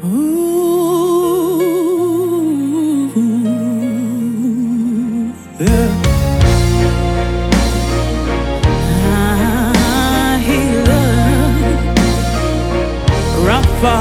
Ooh, yeah. Healer, Rapha.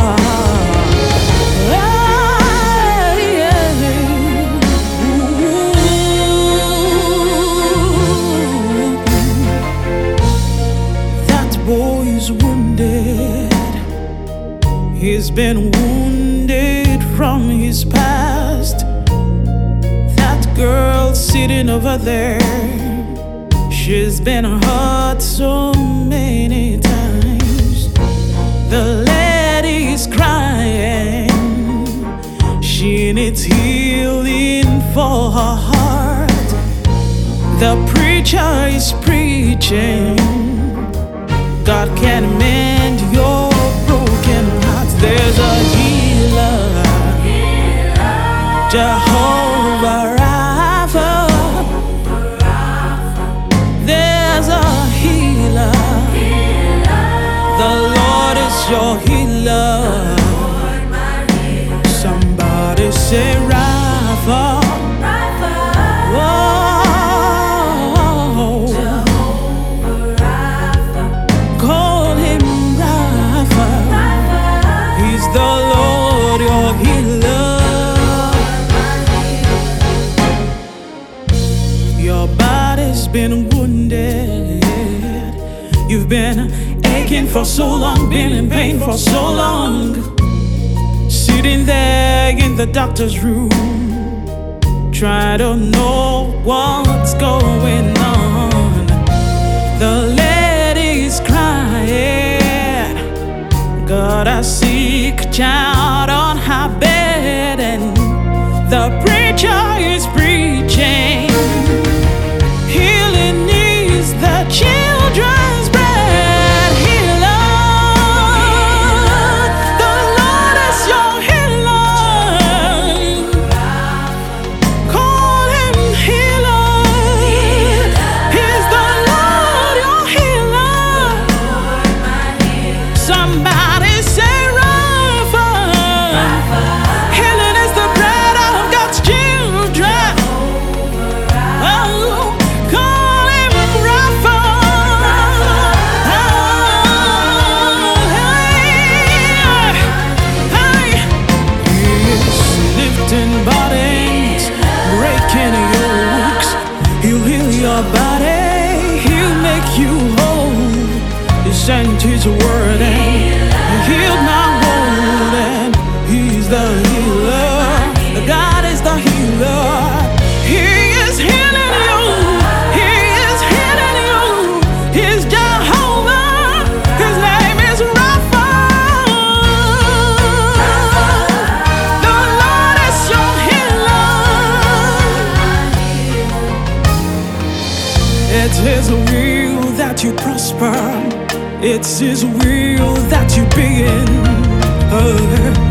He's been wounded from his past. That girl sitting over there, she's been hurt so many times. The lady is crying, she needs healing for her heart. The preacher is preaching, God can mend your broken heart. There's a healer, Jehovah Rapha. There's a healer, the Lord is your healer. Somebody say Rapha. Been wounded, you've been aching for so long, been in pain for so long, sitting there in the doctor's room, trying to know what's going on. The lady is crying, got a sick child on her bed, and the preacher is preaching. Healing is the children's bread. Healer, the Lord is your healer. Call him healer. He's the Lord, your healer. Somebody say Rapha. Healing is the bread of God's children. Bodies, breaking yokes, he'll heal your body, he'll make you whole. He sent his word and he healed my wound, and he's the healer. God is the healer. He is healing you. He is healing you. He's Jehovah. His name is Rapha. It's his will that you prosper. It's his will that you begin.